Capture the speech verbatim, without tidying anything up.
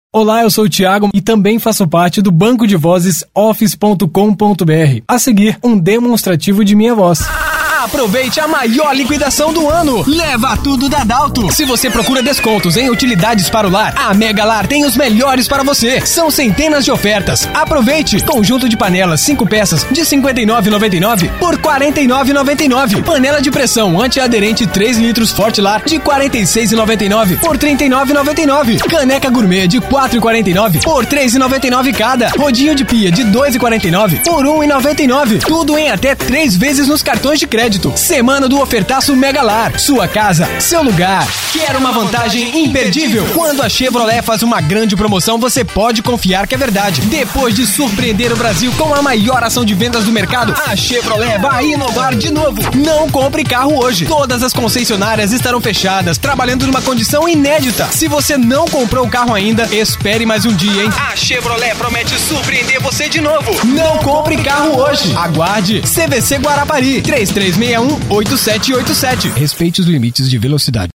Olá, eu sou o Thiago e também faço parte do banco de vozes office ponto com ponto b r. A seguir, um demonstrativo de minha voz. Aproveite a maior liquidação do ano. Leva tudo da Dalto. Se você procura descontos em utilidades para o lar, a Mega Lar tem os melhores para você. São centenas de ofertas. Aproveite. Conjunto de panelas cinco peças de cinquenta e nove reais e noventa e nove centavos por quarenta e nove reais e noventa e nove centavos. Panela de pressão antiaderente três litros Forte Lar de quarenta e seis reais e noventa e nove centavos por trinta e nove reais e noventa e nove centavos. Caneca Gourmet de quatro reais e quarenta e nove centavos por três reais e noventa e nove centavos cada. Rodinho de pia de dois reais e quarenta e nove centavos por um real e noventa e nove centavos. Tudo em até três vezes nos cartões de crédito. Semana do ofertaço Mega Lar. Sua casa, seu lugar. Quer uma vantagem imperdível? Quando a Chevrolet faz uma grande promoção, você pode confiar que é verdade. Depois de surpreender o Brasil com a maior ação de vendas do mercado, a Chevrolet vai inovar de novo. Não compre carro hoje. Todas as concessionárias estarão fechadas, trabalhando numa condição inédita. Se você não comprou o carro ainda, espere mais um dia, hein? A Chevrolet promete surpreender você de novo. Não compre carro hoje. Aguarde. C V C Guarapari três três seis um, oito sete oito sete. Respeite os limites de velocidade.